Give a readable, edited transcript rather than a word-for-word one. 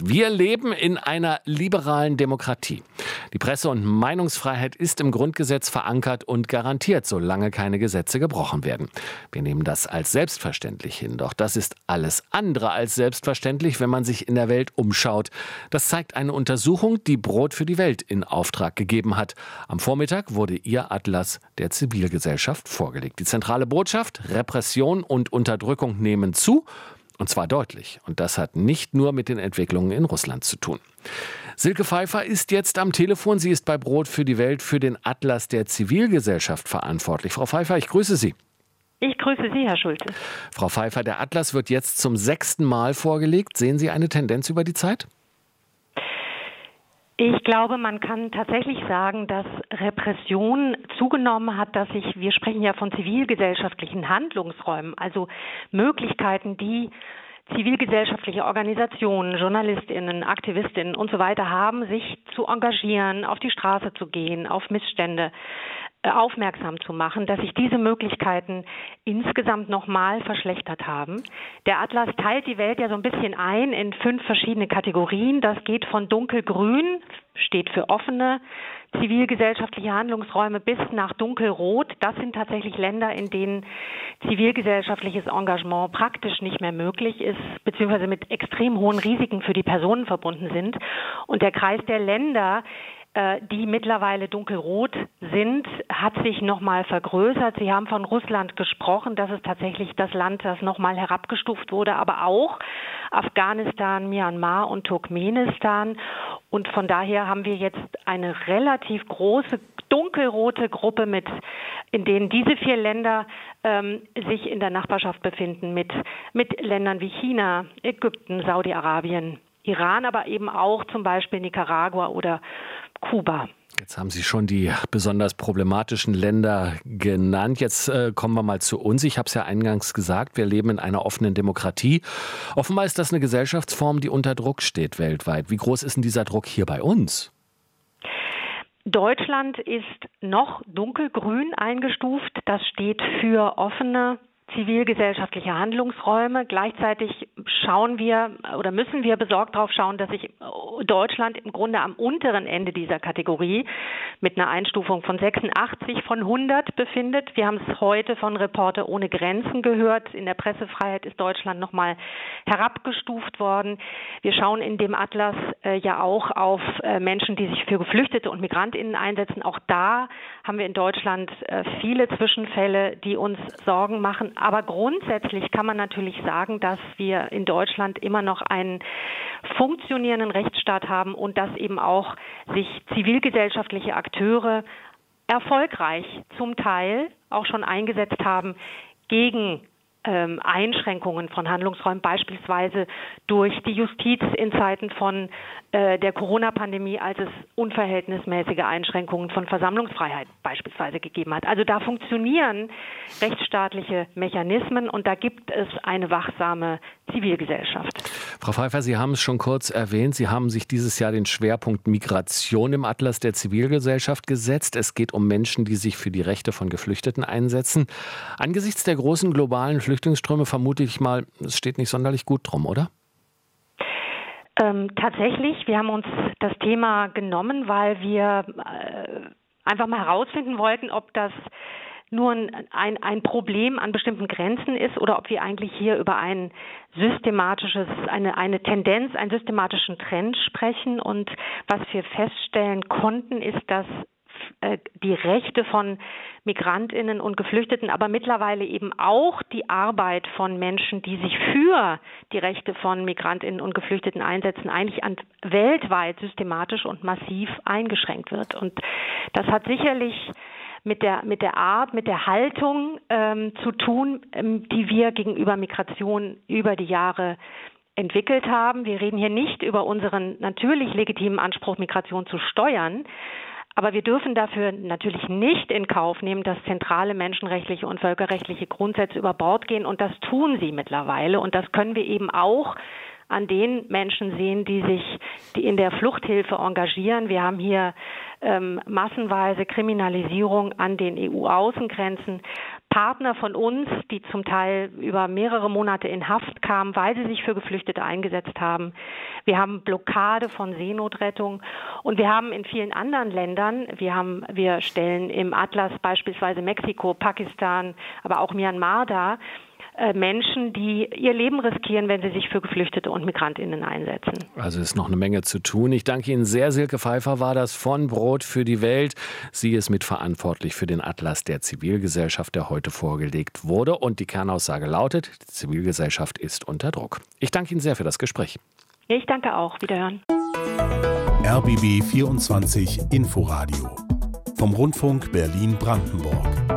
Wir leben in einer liberalen Demokratie. Die Presse- und Meinungsfreiheit ist im Grundgesetz verankert und garantiert, solange keine Gesetze gebrochen werden. Wir nehmen das als selbstverständlich hin. Doch das ist alles andere als selbstverständlich, wenn man sich in der Welt umschaut. Das zeigt eine Untersuchung, die Brot für die Welt in Auftrag gegeben hat. Am Vormittag wurde ihr Atlas der Zivilgesellschaft vorgelegt. Die zentrale Botschaft: Repression und Unterdrückung nehmen zu. Und zwar deutlich. Und das hat nicht nur mit den Entwicklungen in Russland zu tun. Silke Pfeiffer ist jetzt am Telefon. Sie ist bei Brot für die Welt für den Atlas der Zivilgesellschaft verantwortlich. Frau Pfeiffer, ich grüße Sie. Ich grüße Sie, Herr Schulte. Frau Pfeiffer, der Atlas wird jetzt zum 6. Mal vorgelegt. Sehen Sie eine Tendenz über die Zeit? Ich glaube, man kann tatsächlich sagen, dass Repression zugenommen hat, wir sprechen ja von zivilgesellschaftlichen Handlungsräumen, also Möglichkeiten, die zivilgesellschaftliche Organisationen, JournalistInnen, AktivistInnen und so weiter haben, sich zu engagieren, auf die Straße zu gehen, auf Missstände aufmerksam zu machen, dass sich diese Möglichkeiten insgesamt nochmal verschlechtert haben. Der Atlas teilt die Welt ja so ein bisschen ein in 5 verschiedene Kategorien. Das geht von dunkelgrün, steht für offene zivilgesellschaftliche Handlungsräume, bis nach dunkelrot. Das sind tatsächlich Länder, in denen zivilgesellschaftliches Engagement praktisch nicht mehr möglich ist, beziehungsweise mit extrem hohen Risiken für die Personen verbunden sind. Und der Kreis der Länder, die mittlerweile dunkelrot sind, hat sich nochmal vergrößert. Sie haben von Russland gesprochen. Das ist tatsächlich das Land, das nochmal herabgestuft wurde, aber auch Afghanistan, Myanmar und Turkmenistan. Und von daher haben wir jetzt eine relativ große dunkelrote Gruppe, in denen diese 4 Länder sich in der Nachbarschaft befinden, mit Ländern wie China, Ägypten, Saudi-Arabien, Iran, aber eben auch zum Beispiel Nicaragua oder Kuba. Jetzt haben Sie schon die besonders problematischen Länder genannt. Jetzt kommen wir mal zu uns. Ich habe es ja eingangs gesagt, wir leben in einer offenen Demokratie. Offenbar ist das eine Gesellschaftsform, die unter Druck steht weltweit. Wie groß ist denn dieser Druck hier bei uns? Deutschland ist noch dunkelgrün eingestuft. Das steht für offene zivilgesellschaftliche Handlungsräume. Gleichzeitig müssen wir besorgt darauf schauen, dass sich Deutschland im Grunde am unteren Ende dieser Kategorie mit einer Einstufung von 86 von 100 befindet. Wir haben es heute von Reporter ohne Grenzen gehört. In der Pressefreiheit ist Deutschland nochmal herabgestuft worden. Wir schauen in dem Atlas ja auch auf Menschen, die sich für Geflüchtete und MigrantInnen einsetzen. Auch da haben wir in Deutschland viele Zwischenfälle, die uns Sorgen machen. Aber grundsätzlich kann man natürlich sagen, dass wir in Deutschland immer noch einen funktionierenden Rechtsstaat haben und dass eben auch sich zivilgesellschaftliche Akteure erfolgreich zum Teil auch schon eingesetzt haben gegen Einschränkungen von Handlungsräumen, beispielsweise durch die Justiz in Zeiten von der Corona-Pandemie, als es unverhältnismäßige Einschränkungen von Versammlungsfreiheit beispielsweise gegeben hat. Also da funktionieren rechtsstaatliche Mechanismen und da gibt es eine wachsame Zivilgesellschaft. Frau Pfeiffer, Sie haben es schon kurz erwähnt. Sie haben sich dieses Jahr den Schwerpunkt Migration im Atlas der Zivilgesellschaft gesetzt. Es geht um Menschen, die sich für die Rechte von Geflüchteten einsetzen. Angesichts der großen globalen Flüchtlingsströme vermute ich mal, es steht nicht sonderlich gut drum, oder? Tatsächlich, wir haben uns das Thema genommen, weil wir einfach mal herausfinden wollten, ob das nur ein Problem an bestimmten Grenzen ist oder ob wir eigentlich hier über eine Tendenz, einen systematischen Trend sprechen. Und was wir feststellen konnten, ist, dass die Rechte von MigrantInnen und Geflüchteten, aber mittlerweile eben auch die Arbeit von Menschen, die sich für die Rechte von MigrantInnen und Geflüchteten einsetzen, eigentlich weltweit systematisch und massiv eingeschränkt wird. Und das hat sicherlich mit der Art, mit der Haltung zu tun, die wir gegenüber Migration über die Jahre entwickelt haben. Wir reden hier nicht über unseren natürlich legitimen Anspruch, Migration zu steuern, aber wir dürfen dafür natürlich nicht in Kauf nehmen, dass zentrale menschenrechtliche und völkerrechtliche Grundsätze über Bord gehen. Und das tun sie mittlerweile. Und das können wir eben auch an den Menschen sehen, die in der Fluchthilfe engagieren. Wir haben hier massenweise Kriminalisierung an den EU-Außengrenzen, Partner von uns, die zum Teil über mehrere Monate in Haft kamen, weil sie sich für Geflüchtete eingesetzt haben. Wir haben Blockade von Seenotrettung und wir haben in vielen anderen Ländern, wir stellen im Atlas beispielsweise Mexiko, Pakistan, aber auch Myanmar dar, Menschen, die ihr Leben riskieren, wenn sie sich für Geflüchtete und MigrantInnen einsetzen. Also ist noch eine Menge zu tun. Ich danke Ihnen sehr. Silke Pfeiffer war das von Brot für die Welt. Sie ist mitverantwortlich für den Atlas der Zivilgesellschaft, der heute vorgelegt wurde. Und die Kernaussage lautet, die Zivilgesellschaft ist unter Druck. Ich danke Ihnen sehr für das Gespräch. Ich danke auch. Wiederhören. RBB 24 Inforadio vom Rundfunk Berlin-Brandenburg.